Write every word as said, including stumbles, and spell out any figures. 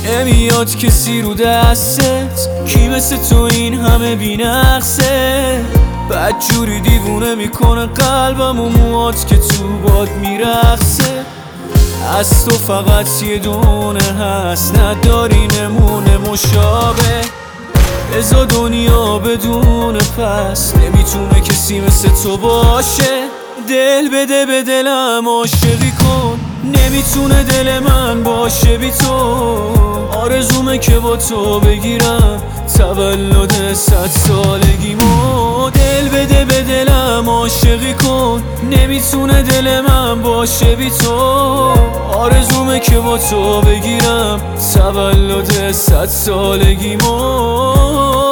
نمیاد کسی رو دستت، کی مثل تو این همه بی‌نقصه. بدجوری دیوونه میکنه قلبم و موات که تو باد میرقصه. از تو فقط یه دونه هست، نداری نمونه مشابه. بذار دنیا بدون پس، نمیتونه کسی مثل تو باشه. دل بده به دلم عاشقی کن، نمیتونه دل من باشه بی تو. آرزومه که با تو بگیرم تولد صد سالگیمو. دل بده به دلم عاشقی کن، نمیتونه دل من باشه بی تو. آرزومه که با تو بگیرم تولد صد سالگیمو.